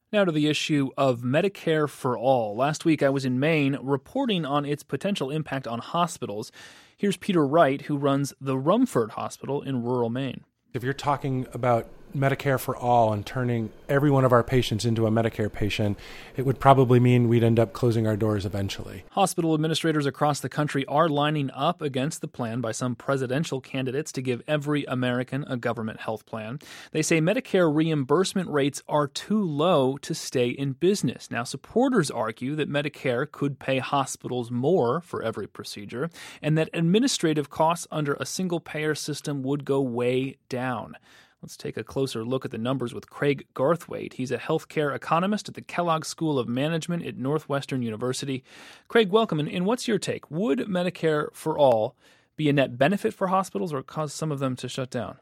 Now to the issue of Medicare for All. Last week I was in Maine reporting on its potential impact on hospitals. Here's Peter Wright, who runs the Rumford Hospital in rural Maine. If you're talking about Medicare for All and turning every one of our patients into a Medicare patient, it would probably mean we'd end up closing our doors eventually. Hospital administrators across the country are lining up against the plan by some presidential candidates to give every American a government health plan. They say Medicare reimbursement rates are too low to stay in business. Now, supporters argue that Medicare could pay hospitals more for every procedure and that administrative costs under a single-payer system would go way down. Let's take a closer look at the numbers with Craig Garthwaite. He's a healthcare economist at the Kellogg School of Management at Northwestern University. Craig, welcome. And what's your take? Would Medicare for All be a net benefit for hospitals or cause some of them to shut down?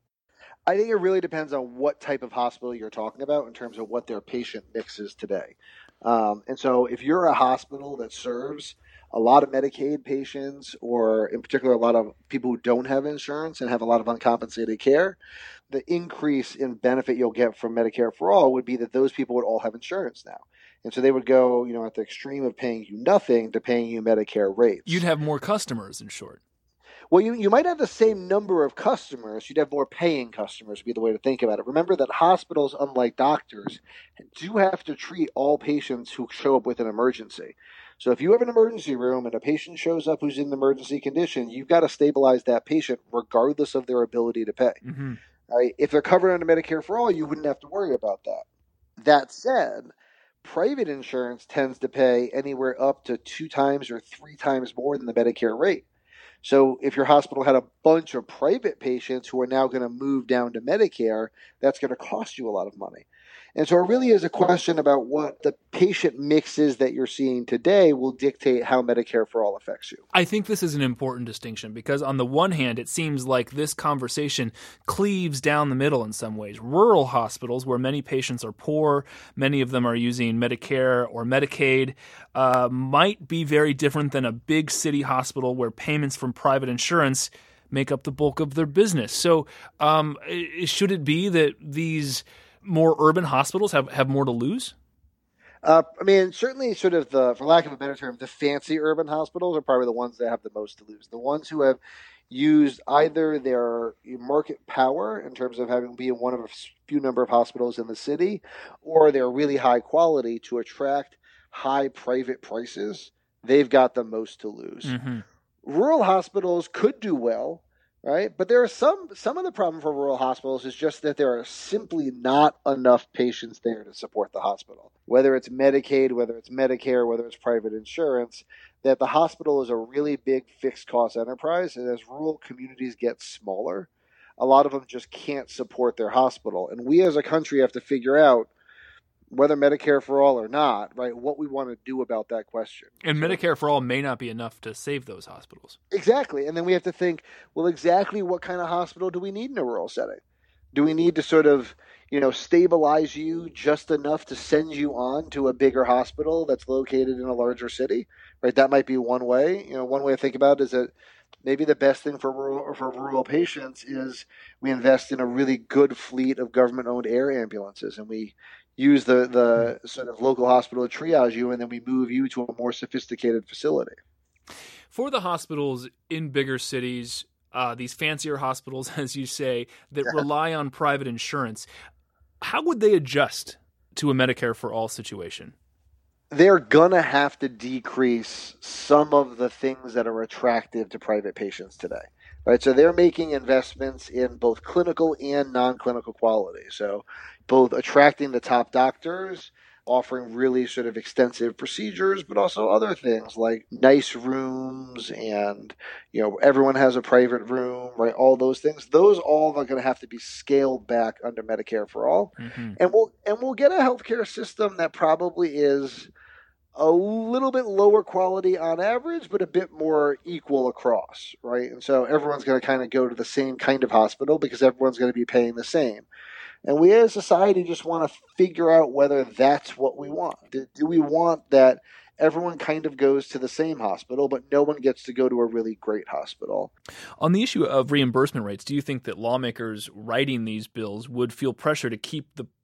I think it really depends on what type of hospital you're talking about in terms of what their patient mix is today. And so if you're a hospital that serves a lot of Medicaid patients, or in particular a lot of people who don't have insurance and have a lot of uncompensated care, the increase in benefit you'll get from Medicare for All would be that those people would all have insurance now. And so they would go, at the extreme of paying you nothing to paying you Medicare rates. You'd have more customers, in short. Well, you might have the same number of customers. You'd have more paying customers would be the way to think about it. Remember that hospitals, unlike doctors, do have to treat all patients who show up with an emergency. So if you have an emergency room and a patient shows up who's in an emergency condition, you've got to stabilize that patient regardless of their ability to pay. Mm-hmm. Right? If they're covered under Medicare for All, you wouldn't have to worry about that. That said, private insurance tends to pay anywhere up to 2 times or 3 times more than the Medicare rate. So if your hospital had a bunch of private patients who are now going to move down to Medicare, that's going to cost you a lot of money. And so it really is a question about what the patient mixes that you're seeing today will dictate how Medicare for All affects you. I think this is an important distinction because on the one hand, it seems like this conversation cleaves down the middle in some ways. Rural hospitals where many patients are poor, many of them are using Medicare or Medicaid, might be very different than a big city hospital where payments from private insurance make up the bulk of their business. So should it be that these more urban hospitals have more to lose? Certainly sort of for lack of a better term, the fancy urban hospitals are probably the ones that have the most to lose. The ones who have used either their market power in terms of having been one of a few number of hospitals in the city, or their really high quality to attract high private prices, they've got the most to lose. Mm-hmm. Rural hospitals could do well, right? But there are some of the problem for rural hospitals is just that there are simply not enough patients there to support the hospital. Whether it's Medicaid, whether it's Medicare, whether it's private insurance, that the hospital is a really big fixed cost enterprise. And as rural communities get smaller, a lot of them just can't support their hospital. And we as a country have to figure out, whether Medicare for All or not, right, what we want to do about that question. And Medicare for All may not be enough to save those hospitals. Exactly. And then we have to think, well, exactly what kind of hospital do we need in a rural setting? Do we need to sort of, stabilize you just enough to send you on to a bigger hospital that's located in a larger city? Right? That might be one way. One way to think about it is that maybe the best thing for rural patients is we invest in a really good fleet of government-owned air ambulances, and we use the sort of local hospital to triage you, and then we move you to a more sophisticated facility. For the hospitals in bigger cities, these fancier hospitals, as you say, that rely on private insurance, how would they adjust to a Medicare for All situation? They're going to have to decrease some of the things that are attractive to private patients today. Right, so they're making investments in both clinical and non-clinical quality. So both attracting the top doctors, offering really sort of extensive procedures, but also other things like nice rooms and, everyone has a private room, right? All those things. Those all are going to have to be scaled back under Medicare for All. Mm-hmm. And we'll get a healthcare system that probably is a little bit lower quality on average, but a bit more equal across, right? And so everyone's going to kind of go to the same kind of hospital because everyone's going to be paying the same. And we as a society just want to figure out whether that's what we want. Do we want that everyone kind of goes to the same hospital, but no one gets to go to a really great hospital? On the issue of reimbursement rates, do you think that lawmakers writing these bills would feel pressure to keep the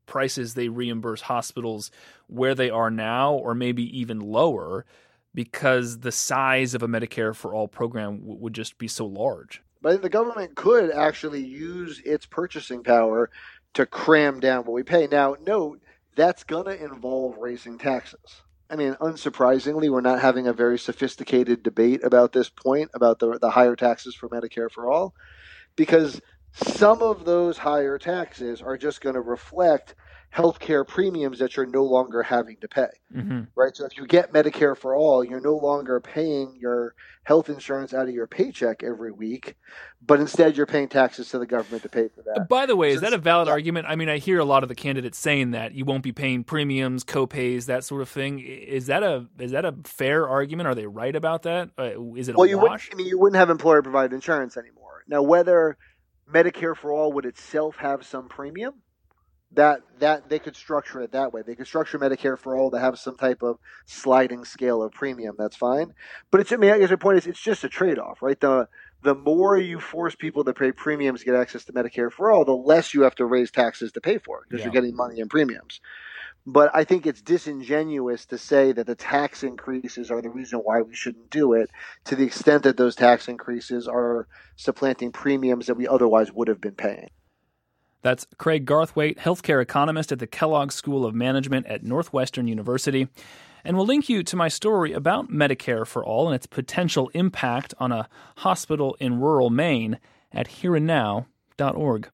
prices they reimburse hospitals where they are now or maybe even lower because the size of a Medicare for All program would just be so large. But the government could actually use its purchasing power to cram down what we pay. Now, note, that's going to involve raising taxes. I mean, unsurprisingly, we're not having a very sophisticated debate about this point, about the higher taxes for Medicare for All, because some of those higher taxes are just going to reflect healthcare premiums that you're no longer having to pay, right? So if you get Medicare for All, you're no longer paying your health insurance out of your paycheck every week, but instead you're paying taxes to the government to pay for that. By the way, is that a valid argument? I mean, I hear a lot of the candidates saying that you won't be paying premiums, co-pays, that sort of thing. Is that a fair argument? Are they right about that? Is it a wash? You wouldn't have employer-provided insurance anymore. Now, whether Medicare for All would itself have some premium, that they could structure it that way. They could structure Medicare for All to have some type of sliding scale of premium. That's fine. But I guess the point is it's just a trade-off, right? The more you force people to pay premiums to get access to Medicare for All, the less you have to raise taxes to pay for it because you're getting money in premiums. But I think it's disingenuous to say that the tax increases are the reason why we shouldn't do it, to the extent that those tax increases are supplanting premiums that we otherwise would have been paying. That's Craig Garthwaite, healthcare economist at the Kellogg School of Management at Northwestern University. And we'll link you to my story about Medicare for All and its potential impact on a hospital in rural Maine at hereandnow.org.